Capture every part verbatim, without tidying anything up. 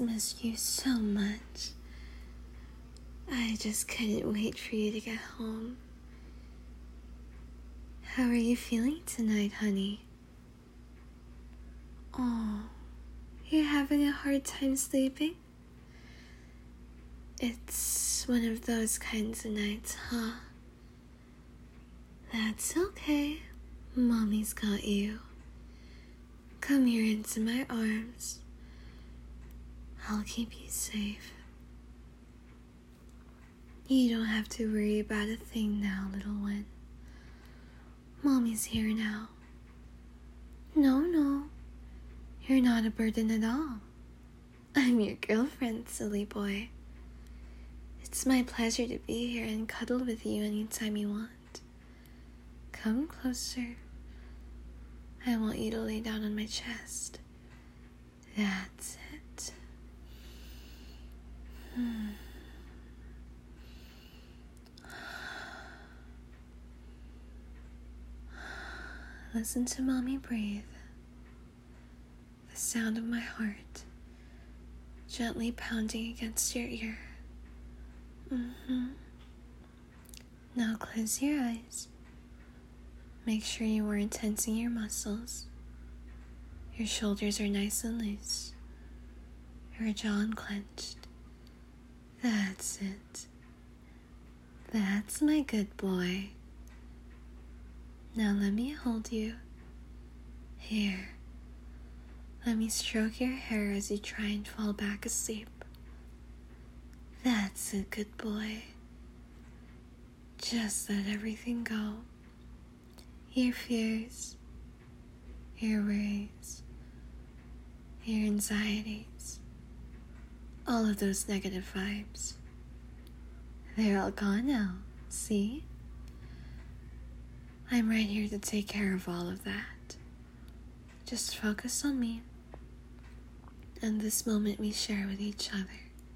just missed you so much. I just couldn't wait for you to get home. How are you feeling tonight, honey? Oh, you're having a hard time sleeping? It's one of those kinds of nights, huh? That's okay. Mommy's got you. Come here into my arms. I'll keep you safe. You don't have to worry about a thing now, little one. Mommy's here now. No, no. You're not a burden at all. I'm your girlfriend, silly boy. It's my pleasure to be here and cuddle with you anytime you want. Come closer. I want you to lay down on my chest. That's it. Hmm. Listen to mommy breathe. The sound of my heart gently pounding against your ear. Mm-hmm. Now close your eyes. Make sure you aren't tensing your muscles. Your shoulders are nice and loose. Your jaw unclenched. That's it. That's my good boy. Now let me hold you. Here. Let me stroke your hair as you try and fall back asleep. That's a good boy. Just let everything go. Your fears, your worries, your anxieties, all of those negative vibes. They're all gone now, see? I'm right here to take care of all of that. Just focus on me and this moment we share with each other.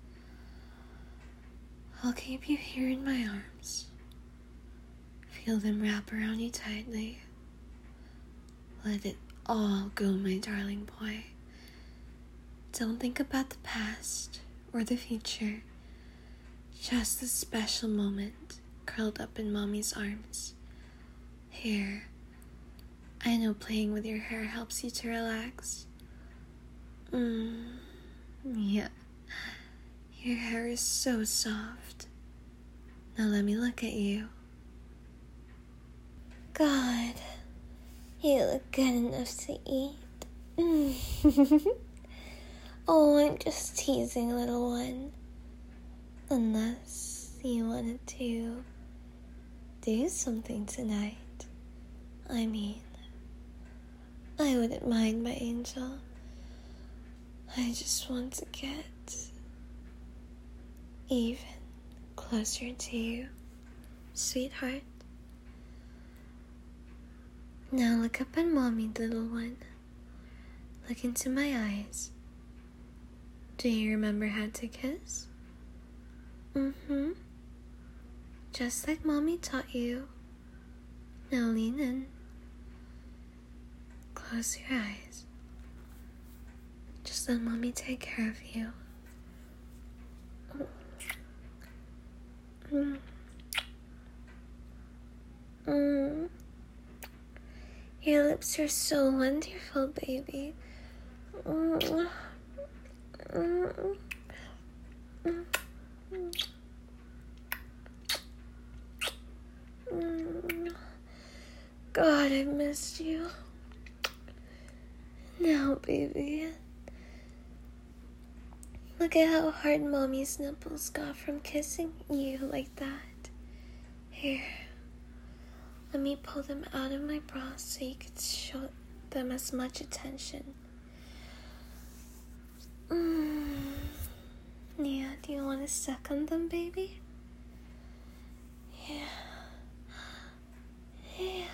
I'll keep you here in my arms. Feel them wrap around you tightly. Let it all go, my darling boy. Don't think about the past or the future. Just this special moment curled up in mommy's arms. Here, I know playing with your hair helps you to relax. Mmm, yeah. Your hair is so soft. Now let me look at you. God, you look good enough to eat. Mm. Oh, I'm just teasing, little one. Unless you wanted to do something tonight. I mean, I wouldn't mind, my angel. I just want to get even closer to you, sweetheart. Now look up at mommy, little one. Look into my eyes. Do you remember how to kiss? Mm-hmm. Just like mommy taught you. Now lean in. Close your eyes. Just let mommy take care of you. Mm. Mm. Your lips are so wonderful, baby. Mm. Mm. Mm. Mm. God, I missed you. Now, baby. Look at how hard mommy's nipples got from kissing you like that. Here. Let me pull them out of my bra so you could show them as much attention. Mm. Yeah, do you want to suck on them, baby? Yeah. Yeah.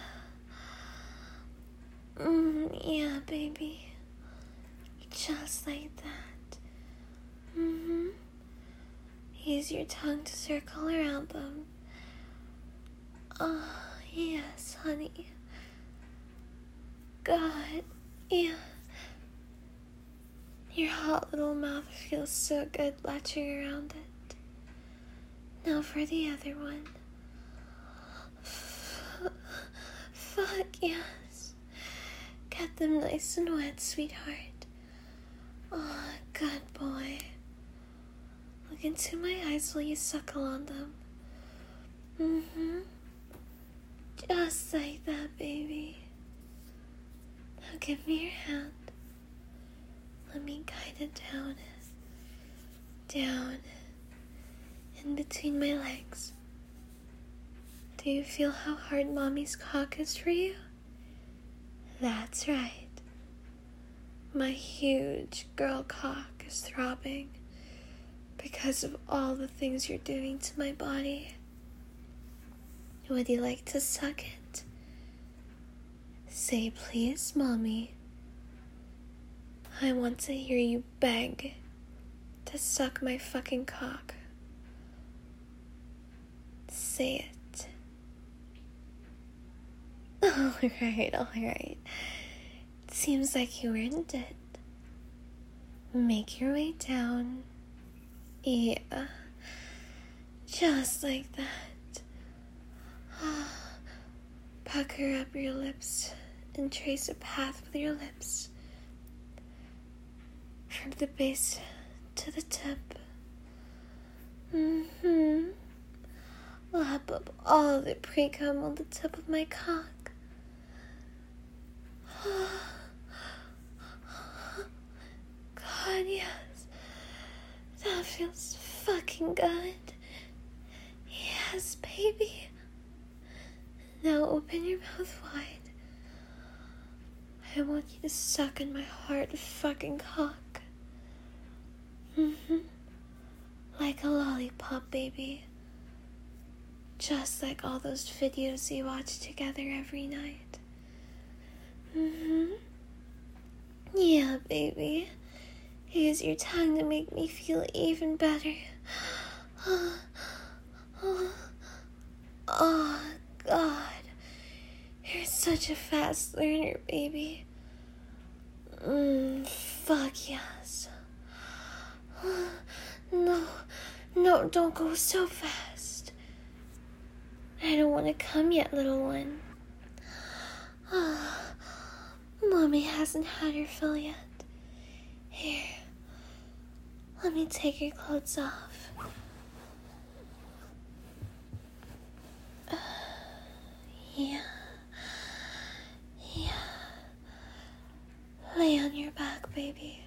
Mm, yeah, baby. Just like that. Mm-hmm. Use your tongue to circle around them. Oh, yes, honey. God, yeah. Your hot little mouth feels so good latching around it. Now for the other one. Fuck yes. Get them nice and wet, sweetheart. Oh, good boy. Look into my eyes while you suckle on them. Mm-hmm. Just like that, baby. Now give me your hand. Let me guide it down, down, in between my legs. Do you feel how hard Mommy's cock is for you? That's right. My huge girl cock is throbbing because of all the things you're doing to my body. Would you like to suck it? Say please, Mommy. I want to hear you beg to suck my fucking cock. Say it. Alright, alright. It seems like you earned it. Make your way down. Yeah. Just like that. Pucker up your lips and trace a path with your lips. From the base to the tip. Mm-hmm. Lap up all the pre-cum on the tip of my cock. God, yes. That feels fucking good. Yes, baby. Now open your mouth wide. I want you to suck in my hard fucking cock. Mm-hmm. Like a lollipop, baby. Just like all those videos you watch together every night. Mm-hmm. Yeah, baby. Use your tongue to make me feel even better. Oh, oh, oh God. You're such a fast learner, baby. Mmm, fuck yes. No, no, don't go so fast. I don't want to come yet, little one. Oh, Mommy hasn't had her fill yet. Here, let me take your clothes off. Uh, yeah. Yeah. Lay on your back, baby.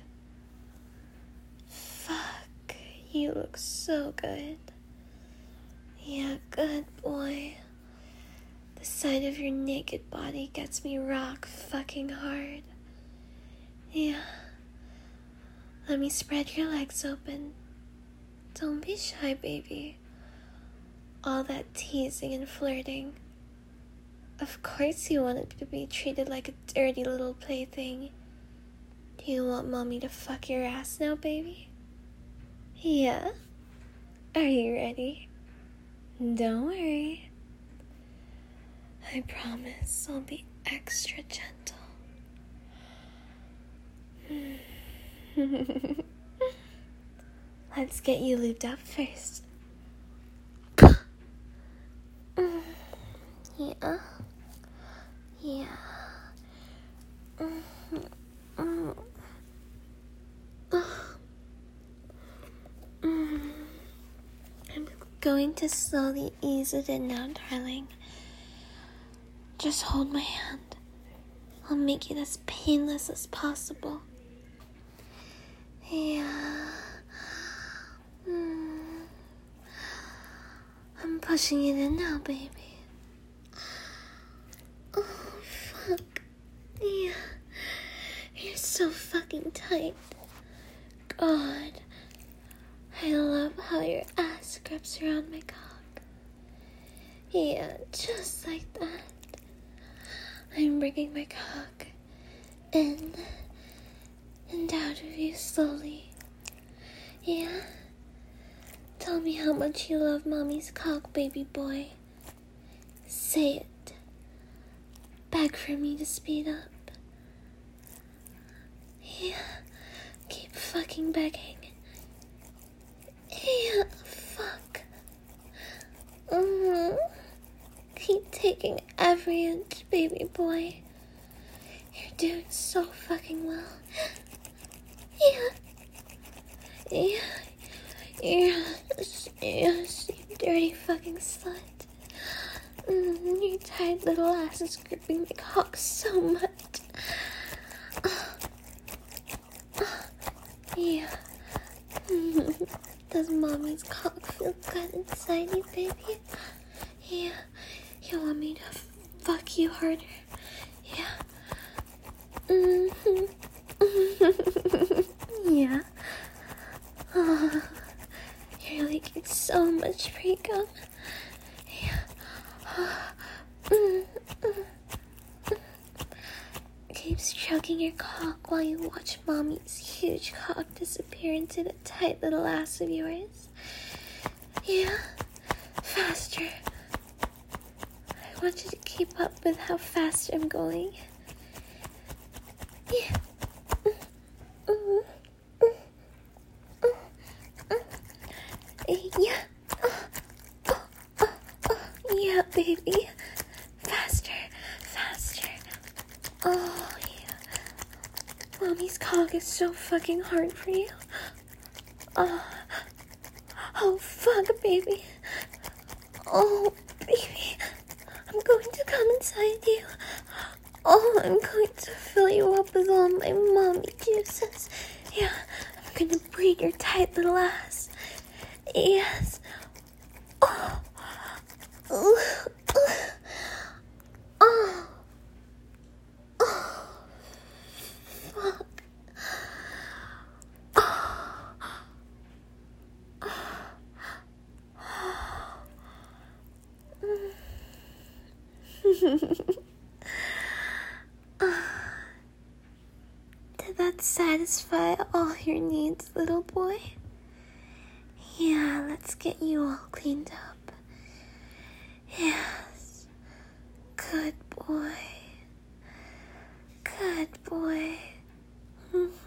Fuck, you look so good. Yeah, good boy. The sight of your naked body gets me rock fucking hard. Yeah. Let me spread your legs open. Don't be shy, baby. All that teasing and flirting. Of course you want it to be treated like a dirty little plaything. Do you want Mommy to fuck your ass now, baby? Yeah? Are you ready? Don't worry. I promise I'll be extra gentle. Let's get you lubed up first. Yeah. Yeah. I'm going to slowly ease it in now, darling. Just hold my hand. I'll make it as painless as possible. Yeah. Mm. I'm pushing it in now, baby. Oh, fuck. Yeah. You're so fucking tight. God. I love how your ass grips around my cock. Yeah, just like that. I'm bringing my cock in and out of you slowly. Yeah? Tell me how much you love Mommy's cock, baby boy. Say it. Beg for me to speed up. Yeah. Keep fucking begging. Yeah, fuck. Mm. Keep taking every inch, baby boy. You're doing so fucking well. Yeah. Yeah. Yes. Yes, you dirty fucking slut. Mm, your tight little ass is gripping my cock so much. Yeah. Does mommy's cock feel good inside you, baby? Yeah. You want me to fuck you harder? Yeah. Mm-hmm. Yeah. Oh, you're leaking so much pre-cum. Yeah. Keep stroking your cock while you watch mommy's huge cock disappear into the tight little ass of yours. Yeah. Faster. I want you to keep up with how fast I'm going. Yeah. Yeah. Yeah, baby. Faster. Faster. Oh, yeah. Mommy's cock is so fucking hard for you. Oh. Oh, fuck, baby. Oh, baby. I'm going to come inside you. Oh, I'm going to fill you up with all my mommy juices. Yeah, I'm gonna breed your tight little ass. Yes. Oh. Oh. Oh. Oh. Fuck. Did that satisfy all your needs, little boy? Yeah, let's get you all cleaned up. Yes. Good boy. Good boy. Mm-hmm.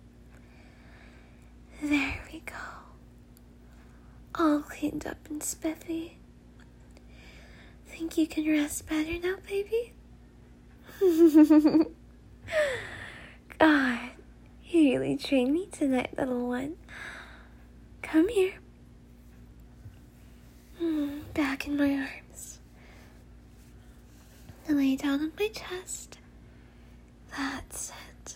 There we go. All cleaned up and spiffy. Think you can rest better now, baby? God, you really trained me tonight, little one. Come here. Mm, back in my arms. Lay down on my chest. That's it.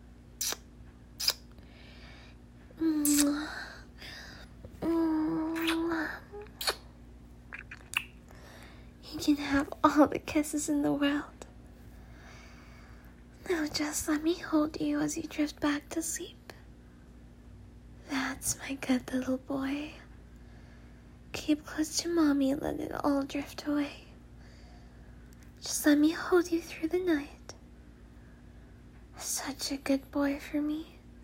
Mm. Mm. You can have all the kisses in the world. Now just let me hold you as you drift back to sleep. That's my good little boy. Keep close to mommy and let it all drift away. Just let me hold you through the night. Such a good boy for me.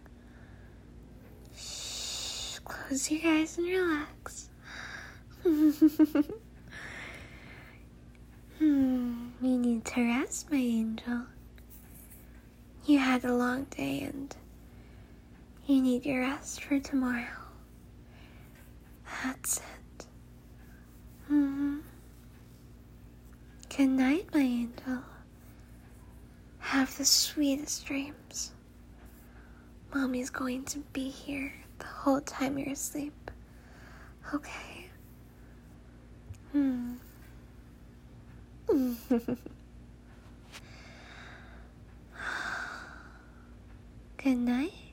Shh, close your eyes and relax. Hmm, you need to rest, my angel. You had a long day and you need your rest for tomorrow. That's it. Mm-hmm. Good night, my angel. Have the sweetest dreams. Mommy's going to be here the whole time you're asleep. Okay? Hmm. Good night.